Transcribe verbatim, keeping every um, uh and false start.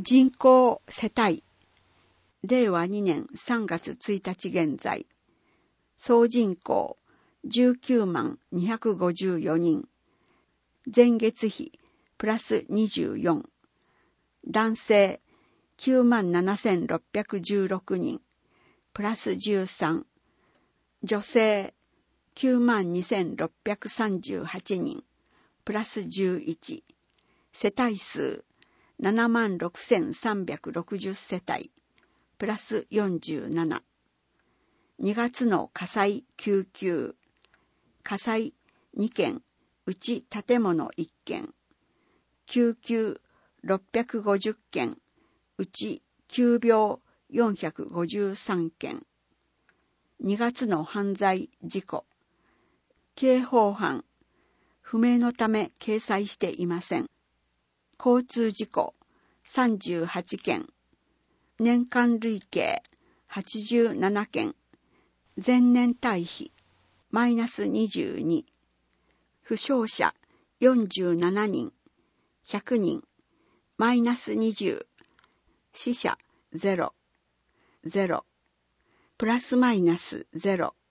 人口世帯、れいわにねんさんがつついたち現在、総人口じゅうきゅうまんにひゃくごじゅうよにん、前月比プラスにじゅうよん、男性きゅうまんななせんろっぴゃくじゅうろくにん、プラスじゅうさん、女性きゅうまんにせんろっぴゃくさんじゅうはちにん、プラスじゅういち、世帯数ななまんろくせんさんびゃくろくじゅう世帯、プラスよんじゅうなな。にがつの火災救急、火災にけん、うち建物いっけん、救急ろっぴゃくごじゅっけん、うち急病よんひゃくごじゅうさんけん。にがつの犯罪事故、刑法犯、不明のため掲載していません。交通事故さんじゅうはちけん、年間累計はちじゅうななけん、前年対比マイナスにじゅうに、負傷者よんじゅうななにん、ひゃくにん、マイナスにじゅう、死者ゼロ、ゼロ、プラスマイナスゼロ。